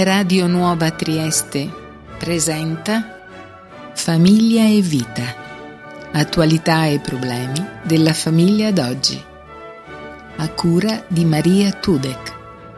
Radio Nuova Trieste presenta Famiglia e Vita. Attualità e problemi della famiglia d'oggi. A cura di Maria Tudek.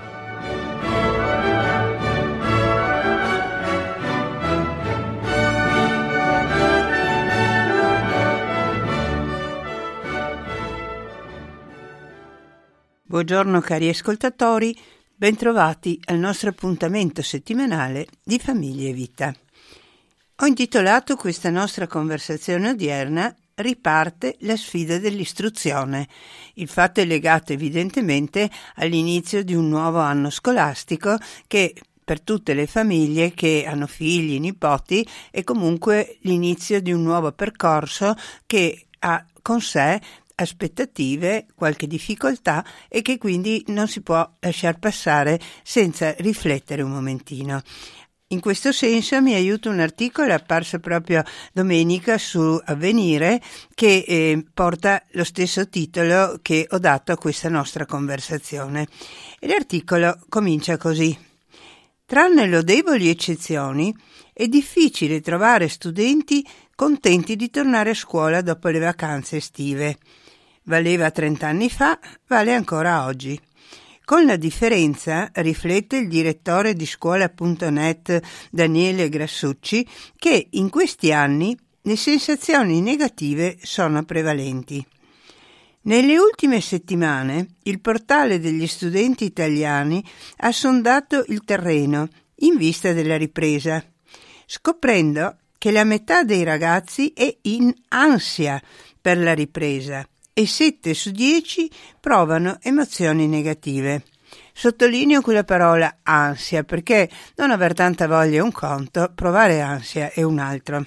Buongiorno cari ascoltatori, bentrovati al nostro appuntamento settimanale di Famiglia e Vita. Ho intitolato questa nostra conversazione odierna Riparte la sfida dell'istruzione. Il fatto è legato evidentemente all'inizio di un nuovo anno scolastico che per tutte le famiglie che hanno figli, nipoti, è comunque l'inizio di un nuovo percorso che ha con sé aspettative, qualche difficoltà e che quindi non si può lasciar passare senza riflettere un momentino. In questo senso mi aiuta un articolo apparso proprio domenica su Avvenire che porta lo stesso titolo che ho dato a questa nostra conversazione. E l'articolo comincia così. Tranne lodevoli eccezioni, è difficile trovare studenti contenti di tornare a scuola dopo le vacanze estive. Valeva 30 anni fa, vale ancora oggi. Con la differenza, riflette il direttore di scuola.net Daniele Grassucci, che in questi anni le sensazioni negative sono prevalenti. Nelle ultime settimane il portale degli studenti italiani ha sondato il terreno in vista della ripresa, scoprendo che la metà dei ragazzi è in ansia per la ripresa e 7 su 10 provano emozioni negative. Sottolineo quella parola ansia perché non aver tanta voglia è un conto, provare ansia è un altro.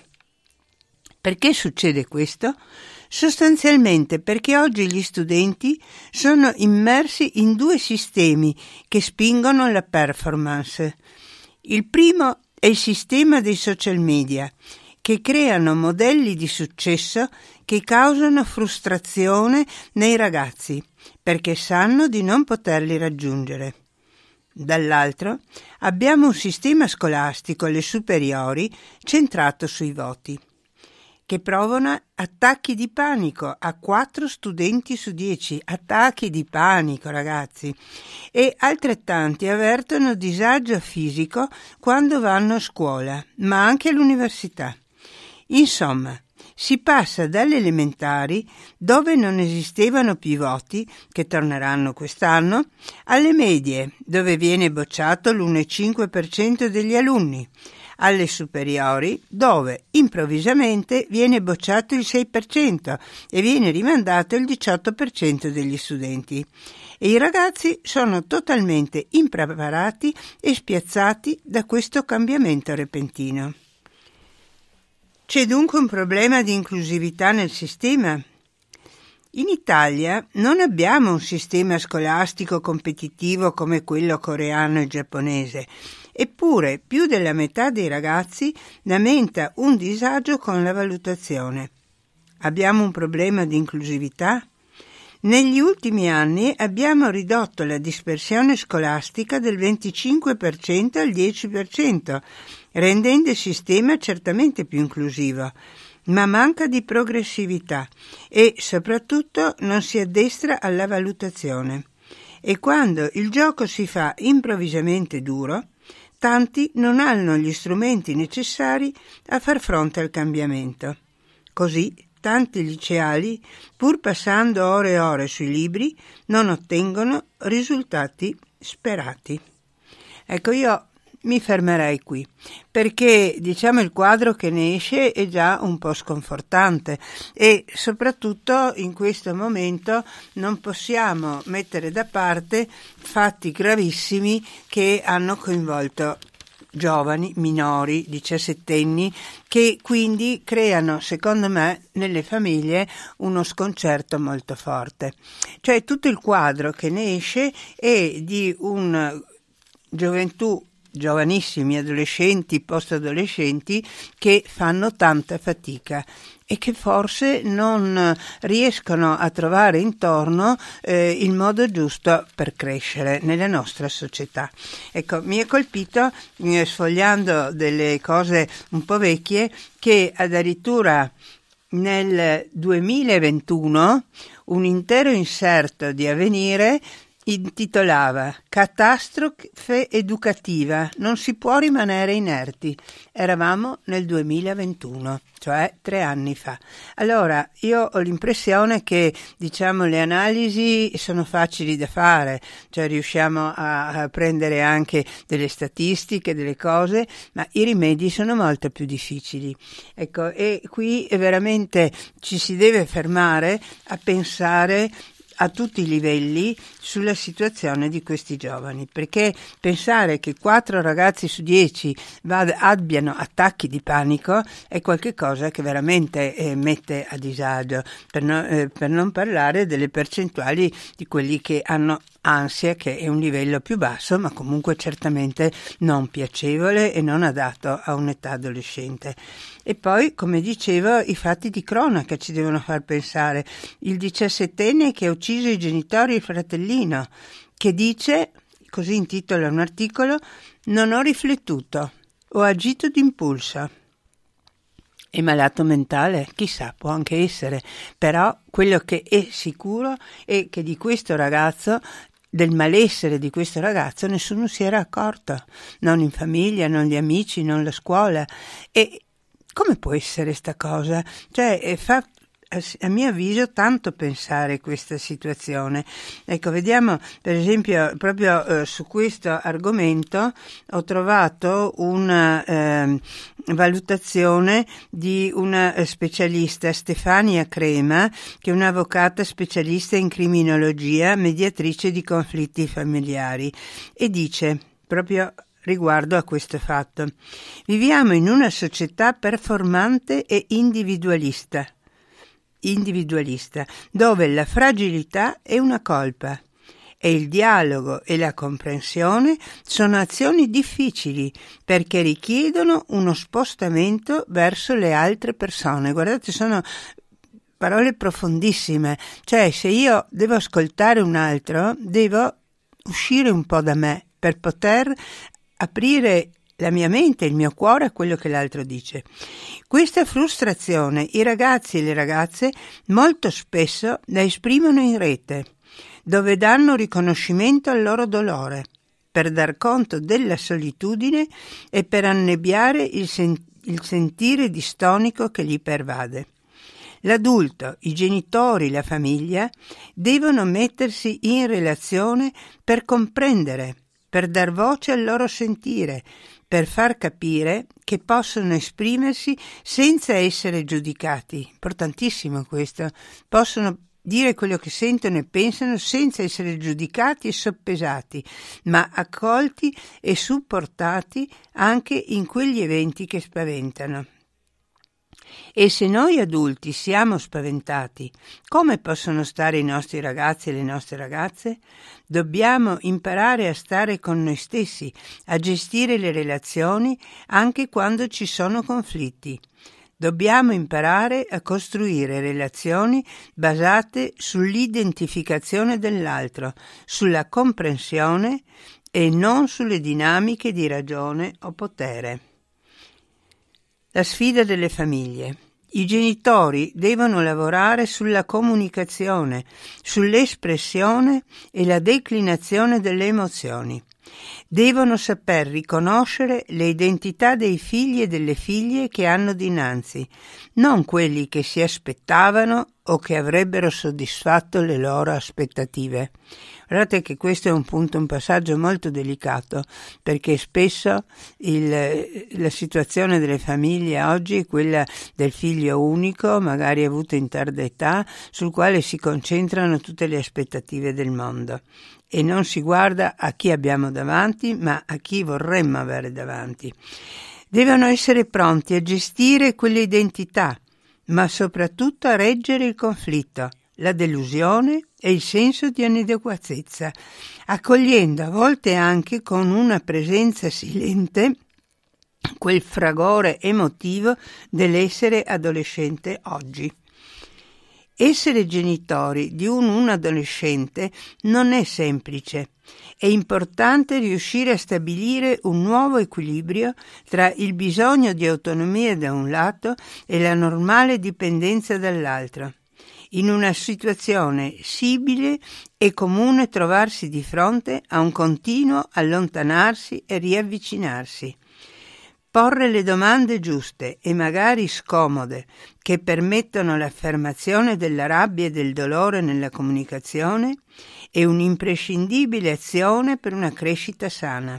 Perché succede questo? Sostanzialmente perché oggi gli studenti sono immersi in 2 sistemi che spingono la performance. Il primo è il sistema dei social media, che creano modelli di successo che causano frustrazione nei ragazzi, perché sanno di non poterli raggiungere. Dall'altro abbiamo un sistema scolastico alle superiori centrato sui voti, che provano attacchi di panico a 4 studenti su 10, attacchi di panico ragazzi, e altrettanti avvertono disagio fisico quando vanno a scuola, ma anche all'università. Insomma, si passa dalle elementari, dove non esistevano più voti, che torneranno quest'anno, alle medie, dove viene bocciato l'1,5% degli alunni, alle superiori, dove improvvisamente viene bocciato il 6% e viene rimandato il 18% degli studenti. E i ragazzi sono totalmente impreparati e spiazzati da questo cambiamento repentino. C'è dunque un problema di inclusività nel sistema? In Italia non abbiamo un sistema scolastico competitivo come quello coreano e giapponese, eppure più della metà dei ragazzi lamenta un disagio con la valutazione. Abbiamo un problema di inclusività? Negli ultimi anni abbiamo ridotto la dispersione scolastica del 25% al 10%, rendendo il sistema certamente più inclusivo, ma manca di progressività e soprattutto non si addestra alla valutazione. E quando il gioco si fa improvvisamente duro, tanti non hanno gli strumenti necessari a far fronte al cambiamento. Così tanti liceali, pur passando ore e ore sui libri, non ottengono risultati sperati. Ecco, io mi fermerei qui, perché il quadro che ne esce è già un po' sconfortante e soprattutto in questo momento non possiamo mettere da parte fatti gravissimi che hanno coinvolto giovani, minori, 17enni, che quindi creano, secondo me, nelle famiglie uno sconcerto molto forte. Cioè tutto il quadro che ne esce è di una gioventù giovanissimi, adolescenti, post-adolescenti, che fanno tanta fatica e che forse non riescono a trovare intorno il modo giusto per crescere nella nostra società. Ecco, mi è colpito, sfogliando delle cose un po' vecchie, che addirittura nel 2021 un intero inserto di Avvenire intitolava Catastrofe educativa, non si può rimanere inerti. Eravamo nel 2021, cioè 3 anni fa. Allora, io ho l'impressione che, le analisi sono facili da fare, cioè riusciamo a prendere anche delle statistiche, delle cose, ma i rimedi sono molto più difficili. Ecco, e qui veramente ci si deve fermare a pensare a tutti i livelli sulla situazione di questi giovani, perché pensare che 4 ragazzi su 10 abbiano attacchi di panico è qualcosa che veramente mette a disagio, per non parlare delle percentuali di quelli che hanno ansia, che è un livello più basso, ma comunque certamente non piacevole e non adatto a un'età adolescente. E poi, come dicevo, i fatti di cronaca ci devono far pensare. Il 17enne che ha ucciso i genitori e il fratellino, che dice, così intitola un articolo, non ho riflettuto, ho agito d'impulso. È malato mentale? Chissà, può anche essere, però quello che è sicuro è che di questo ragazzo, del malessere di questo ragazzo, nessuno si era accorto, non in famiglia, non gli amici, non la scuola. E come può essere sta cosa? Cioè, fa a mio avviso tanto pensare questa situazione. Ecco, vediamo per esempio proprio su questo argomento ho trovato una valutazione di una specialista, Stefania Crema, che è un'avvocata specialista in criminologia, mediatrice di conflitti familiari, e dice proprio riguardo a questo fatto: viviamo in una società performante e individualista, dove la fragilità è una colpa e il dialogo e la comprensione sono azioni difficili perché richiedono uno spostamento verso le altre persone. Guardate, sono parole profondissime. Cioè, se io devo ascoltare un altro, devo uscire un po' da me per poter aprire la mia mente, il mio cuore a quello che l'altro dice. Questa frustrazione i ragazzi e le ragazze molto spesso la esprimono in rete, dove danno riconoscimento al loro dolore, per dar conto della solitudine e per annebbiare il sentire distonico che li pervade. L'adulto, i genitori, la famiglia devono mettersi in relazione per comprendere, per dar voce al loro sentire, per far capire che possono esprimersi senza essere giudicati. Importantissimo questo. Possono dire quello che sentono e pensano senza essere giudicati e soppesati, ma accolti e supportati anche in quegli eventi che spaventano. E se noi adulti siamo spaventati, come possono stare i nostri ragazzi e le nostre ragazze? Dobbiamo imparare a stare con noi stessi, a gestire le relazioni anche quando ci sono conflitti. Dobbiamo imparare a costruire relazioni basate sull'identificazione dell'altro, sulla comprensione e non sulle dinamiche di ragione o potere. La sfida delle famiglie. I genitori devono lavorare sulla comunicazione, sull'espressione e la declinazione delle emozioni. Devono saper riconoscere le identità dei figli e delle figlie che hanno dinanzi, non quelli che si aspettavano o che avrebbero soddisfatto le loro aspettative. Guardate che questo è un passaggio molto delicato, perché spesso la situazione delle famiglie oggi è quella del figlio unico, magari avuto in tarda età, sul quale si concentrano tutte le aspettative del mondo. E non si guarda a chi abbiamo davanti, ma a chi vorremmo avere davanti. Devono essere pronti a gestire quelle identità, ma soprattutto a reggere il conflitto, la delusione e il senso di inadeguatezza, accogliendo a volte anche con una presenza silente quel fragore emotivo dell'essere adolescente oggi. Essere genitori di un adolescente non è semplice. È importante riuscire a stabilire un nuovo equilibrio tra il bisogno di autonomia da un lato e la normale dipendenza dall'altro. In una situazione simile è comune trovarsi di fronte a un continuo allontanarsi e riavvicinarsi. Porre le domande giuste e magari scomode che permettono l'affermazione della rabbia e del dolore nella comunicazione è un'imprescindibile azione per una crescita sana.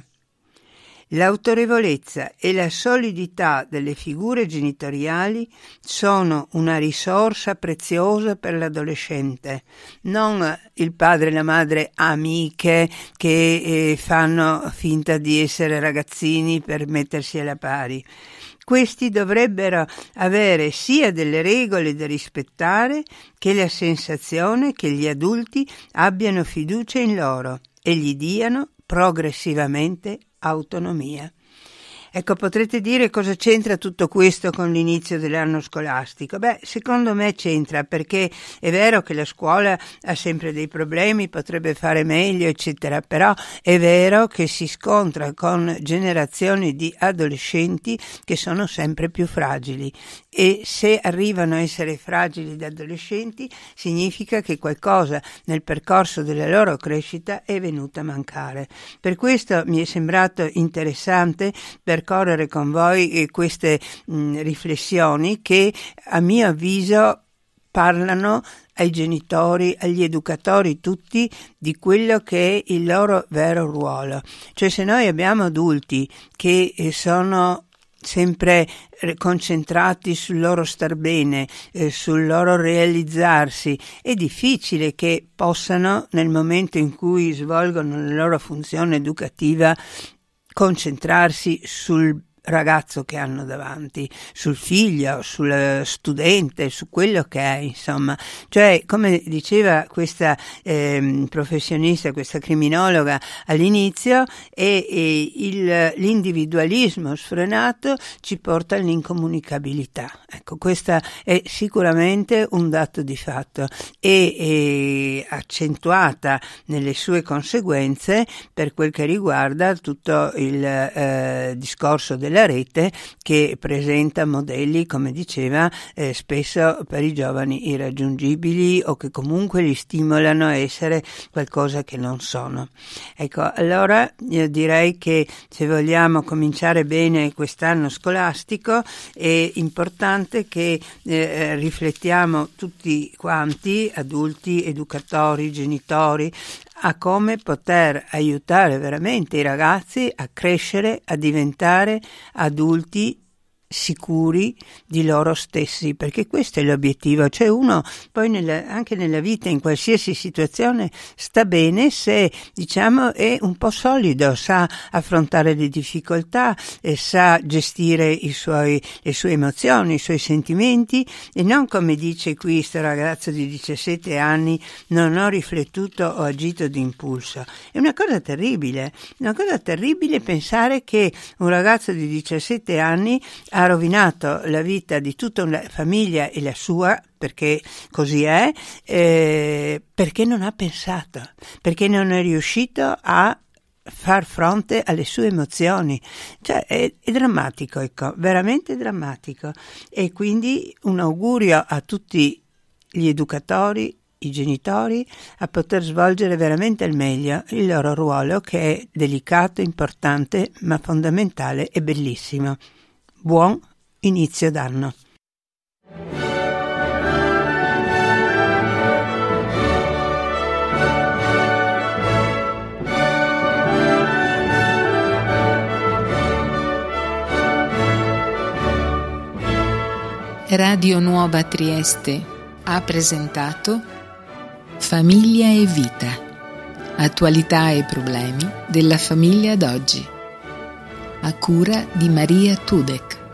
L'autorevolezza e la solidità delle figure genitoriali sono una risorsa preziosa per l'adolescente, non il padre e la madre amiche che fanno finta di essere ragazzini per mettersi alla pari. Questi dovrebbero avere sia delle regole da rispettare che la sensazione che gli adulti abbiano fiducia in loro e gli diano progressivamente autonomia. Ecco, potrete dire cosa c'entra tutto questo con l'inizio dell'anno scolastico? Beh, secondo me c'entra, perché è vero che la scuola ha sempre dei problemi, potrebbe fare meglio, eccetera, però è vero che si scontra con generazioni di adolescenti che sono sempre più fragili, e se arrivano a essere fragili da adolescenti significa che qualcosa nel percorso della loro crescita è venuto a mancare. Per questo mi è sembrato interessante percorrere con voi queste riflessioni che a mio avviso parlano ai genitori, agli educatori tutti di quello che è il loro vero ruolo. Cioè, se noi abbiamo adulti che sono sempre concentrati sul loro star bene, sul loro realizzarsi, è difficile che possano, nel momento in cui svolgono la loro funzione educativa, concentrarsi sul ragazzo che hanno davanti, sul figlio, sul studente, su quello che è, insomma. Cioè, come diceva questa professionista, questa criminologa all'inizio, l'individualismo sfrenato ci porta all'incomunicabilità. Ecco, questa è sicuramente un dato di fatto e accentuata nelle sue conseguenze per quel che riguarda tutto il discorso della rete, che presenta modelli, come diceva, spesso per i giovani irraggiungibili o che comunque li stimolano a essere qualcosa che non sono. Ecco, allora io direi che se vogliamo cominciare bene quest'anno scolastico è importante che riflettiamo tutti quanti, adulti, educatori, genitori, a come poter aiutare veramente i ragazzi a crescere, a diventare adulti sicuri di loro stessi, perché questo è l'obiettivo. Cioè, uno poi anche nella vita, in qualsiasi situazione, sta bene se, diciamo, è un po' solido, sa affrontare le difficoltà e sa gestire le sue emozioni, i suoi sentimenti, e non come dice qui sto ragazzo di 17 anni: non ho riflettuto, ho agito d'impulso. È una cosa terribile pensare che un ragazzo di 17 anni ha rovinato la vita di tutta una famiglia e la sua, perché così è, perché non ha pensato, perché non è riuscito a far fronte alle sue emozioni. Cioè, è drammatico, ecco, veramente drammatico. E quindi un augurio a tutti gli educatori, i genitori, a poter svolgere veramente al meglio il loro ruolo, che è delicato, importante, ma fondamentale e bellissimo. Buon inizio d'anno. Radio Nuova Trieste ha presentato Famiglia e Vita, attualità e problemi della famiglia d'oggi, a cura di Maria Tudek.